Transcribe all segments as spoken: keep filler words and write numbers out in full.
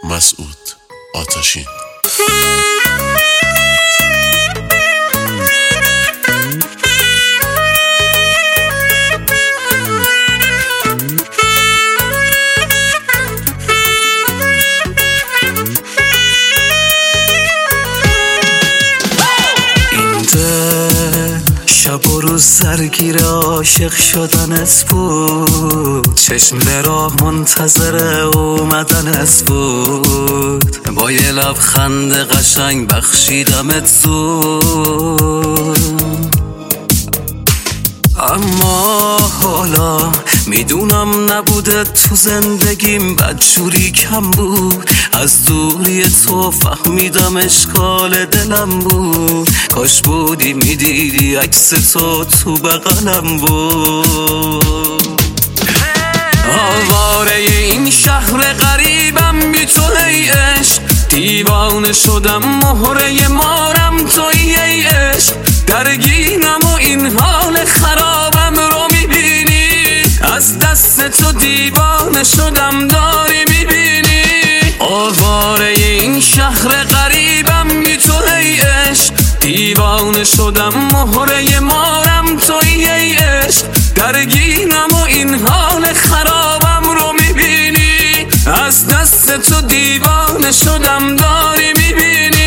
مسعود آتشین. شب و روز سرگیر عاشق شدنت بود، چشم به راه منتظر اومدنت بود، با یه لبخند قشنگ بخشیدمت زود. اما حالا میدونم نبوده تو زندگیم بدجوری کم بود، از دوری تو فهمیدم اشکال دلم بود، کاش بودی میدیدی عکس تو تو بغلم بود. آواره این شهر غریبم بی تو ای عشق، دیوانه شدم مهره مارم تویی ای عشق، درگینم و این حال خرابم رو میبینی، از دست تو دیوانه شدم داری میبینی. آواره این شهر غریبم بی تو ای عشق، دیوانه شدم مهره مارم تویی ای عشق، درگینم و این حال خرابم رو میبینی، از دست تو دیوانه شدم داری میبینی.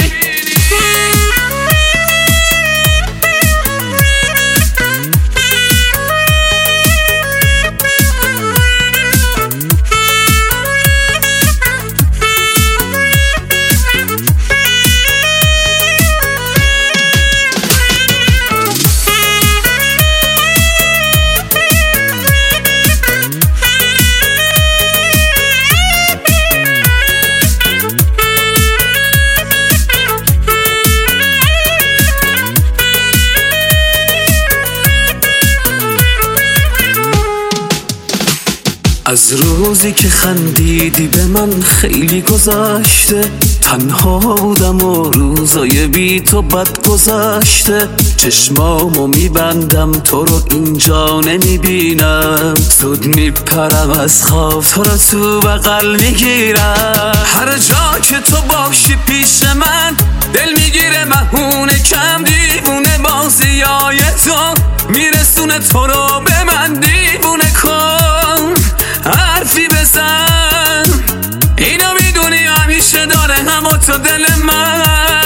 از روزی که خندیدی به من خیلی گذشته، تنها بودم و روزای بی تو بد گذشته، چشمامو میبندم تو رو اینجا نمیبینم، زود میپرم از خواب تو رو تو بغل میگیرم، هر جا که تو باشی پیش من دل میگیره مهونه کم، دیوونه بازیای تو میرسونه تو رو به من، دیوونه کن حرفی بزن، اینو میدونی همیشه داره همه تو دل من.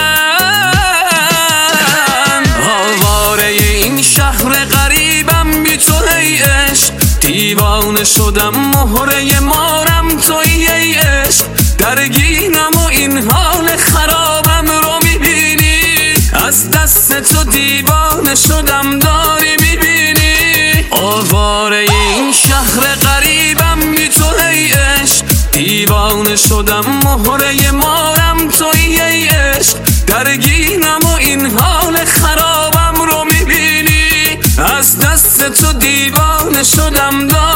آواره این شهر غریبم بی تو ای عشق، دیوانه شدم مهره مارم تویی ای عشق، درگینم و این حال خرابم رو میبینی، از دست تو دیوانه شدم داری میبینی. آواره این شهر غریبم بی تو ای عشق، دیوانه شدم مهره مارم تویی ای عشق، درگینم و این حال خرابم رو میبینی، از دست تو دیوانه شدم داری